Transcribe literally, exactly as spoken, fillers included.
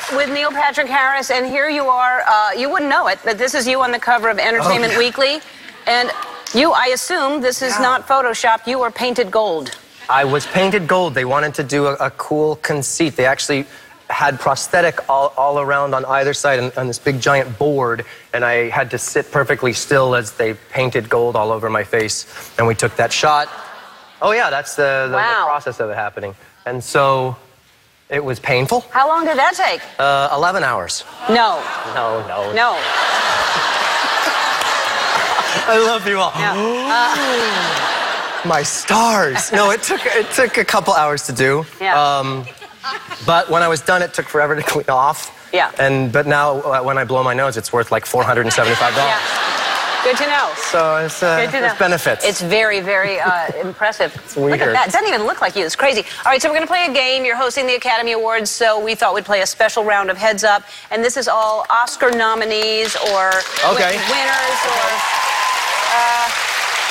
with Neil Patrick Harris, and here you are. Uh, you wouldn't know it, but this is you on the cover of Entertainment oh, yeah. Weekly. And you, I assume, this is yeah. not Photoshopped. You are painted gold. I was painted gold. They wanted to do a, a cool conceit. They actually had prosthetic all, all around on either side on, on this big giant board, and I had to sit perfectly still as they painted gold all over my face. And we took that shot. Oh yeah, that's the, the, wow. the process of it happening. And so it was painful. How long did that take? Uh, eleven hours. No. No, no. No. I love you all. Yeah. Uh, My stars. No, it took it took a couple hours to do. Yeah. Um, but when I was done, it took forever to clean off. Yeah. And but now uh, when I blow my nose, it's worth like four hundred seventy-five dollars. Yeah. Good to know. So it's uh, Good to know. There's benefits. It's very, very uh, impressive. It's weird. Look at that. It doesn't even look like you. It's crazy. All right, so we're going to play a game. You're hosting the Academy Awards, so we thought we'd play a special round of Heads Up. And this is all Oscar nominees or okay. winners or... Uh,